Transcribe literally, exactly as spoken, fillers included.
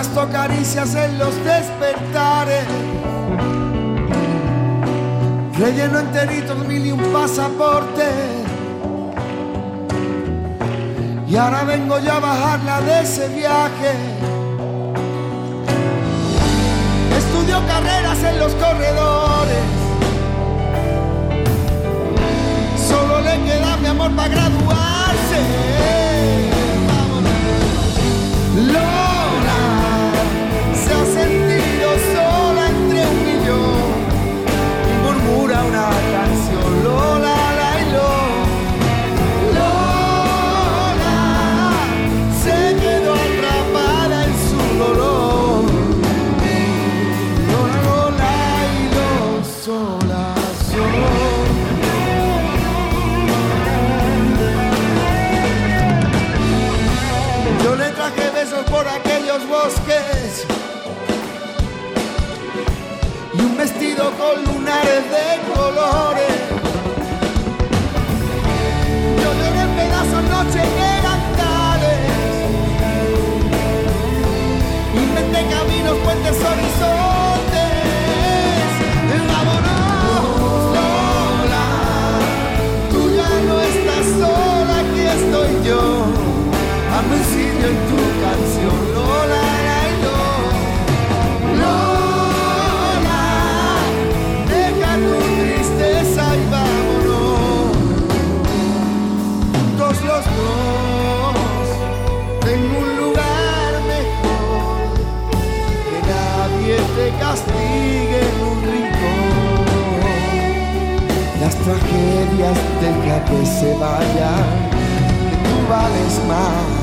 gasto caricias en los despertares, relleno enteritos mil y un pasaporte, y ahora vengo ya a bajarla de ese viaje. Estudio carreras en los corredores, solo le queda mi amor para graduarse. Lola se ha sentido sola entre un millón y murmura una canción. Lola, la y lo. Lola se quedó atrapada en su dolor. Lola, Lola y lo, sola, sola. Yo le traje besos por aquellos bosques y un vestido con lunares de colores. Yo lloré en pedazos noches de cantares, inventé caminos, puentes, horizontes. Vámonos, Lola, tú ya no estás sola, aquí estoy yo. Hazme un sitio en tu canción, Lola, la y lo. Lola, deja tu tristeza y vámonos. Juntos los dos, en un lugar mejor, que nadie te castigue en un rincón. Las tragedias deja que se vayan, que tú vales más.